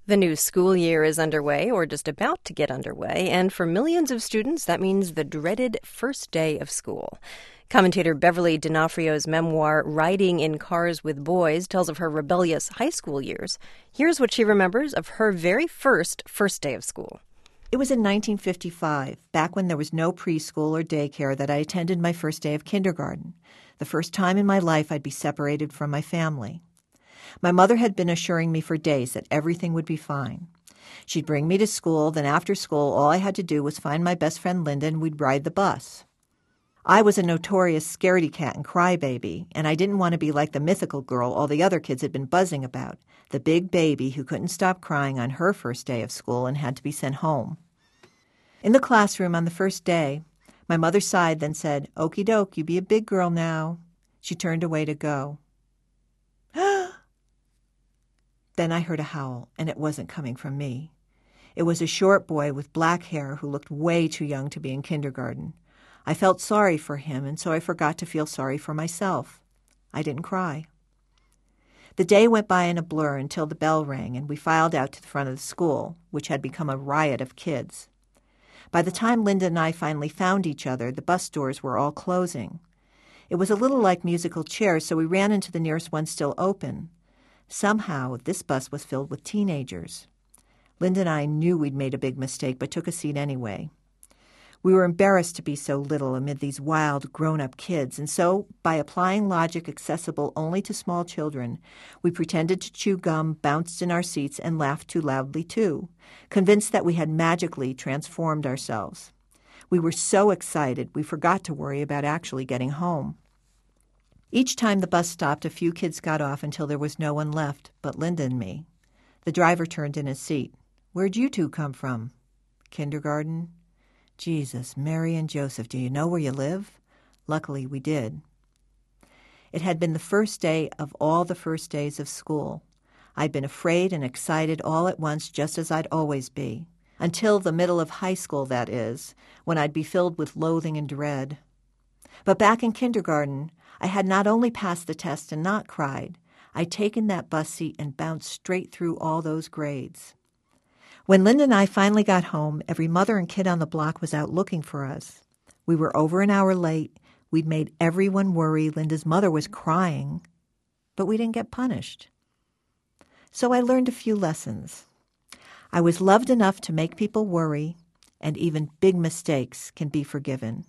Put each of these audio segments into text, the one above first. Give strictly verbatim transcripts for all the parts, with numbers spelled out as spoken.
The new school year is underway, or just about to get underway, and for millions of students, that means the dreaded first day of school. Commentator Beverly D'Onofrio's memoir, Riding in Cars with Boys, tells of her rebellious high school years. Here's what she remembers of her very first first day of school. It was in nineteen fifty-five, back when there was no preschool or daycare, that I attended my first day of kindergarten, the first time in my life I'd be separated from my family. My mother had been assuring me for days that everything would be fine. She'd bring me to school, then after school, all I had to do was find my best friend Linda and we'd ride the bus. I was a notorious scaredy cat and crybaby, and I didn't want to be like the mythical girl all the other kids had been buzzing about, the big baby who couldn't stop crying on her first day of school and had to be sent home. In the classroom on the first day, my mother sighed, then said, "Okie doke, you be a big girl now." She turned away to go. Then I heard a howl, and it wasn't coming from me. It was a short boy with black hair who looked way too young to be in kindergarten. I felt sorry for him, and so I forgot to feel sorry for myself. I didn't cry. The day went by in a blur until the bell rang, and we filed out to the front of the school, which had become a riot of kids. By the time Linda and I finally found each other, the bus doors were all closing. It was a little like musical chairs, so we ran into the nearest one still open. Somehow, this bus was filled with teenagers. Linda and I knew we'd made a big mistake, but took a seat anyway. We were embarrassed to be so little amid these wild, grown-up kids, and so, by applying logic accessible only to small children, we pretended to chew gum, bounced in our seats, and laughed too loudly, too, convinced that we had magically transformed ourselves. We were so excited, we forgot to worry about actually getting home. Each time the bus stopped, a few kids got off until there was no one left but Linda and me. The driver turned in his seat. "Where'd you two come from?" "Kindergarten." "Jesus, Mary and Joseph, do you know where you live?" Luckily, we did. It had been the first day of all the first days of school. I'd been afraid and excited all at once, just as I'd always be. Until the middle of high school, that is, when I'd be filled with loathing and dread. But back in kindergarten, I had not only passed the test and not cried, I'd taken that bus seat and bounced straight through all those grades. When Linda and I finally got home, every mother and kid on the block was out looking for us. We were over an hour late. We'd made everyone worry. Linda's mother was crying, but we didn't get punished. So I learned a few lessons. I was loved enough to make people worry, and even big mistakes can be forgiven.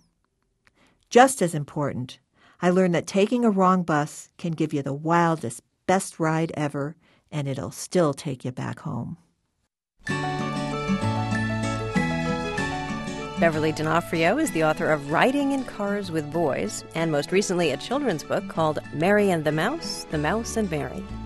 Just as important, I learned that taking a wrong bus can give you the wildest, best ride ever, and it'll still take you back home. Beverly D'Onofrio is the author of Riding in Cars with Boys, and most recently a children's book called Mary and the Mouse, The Mouse and Mary.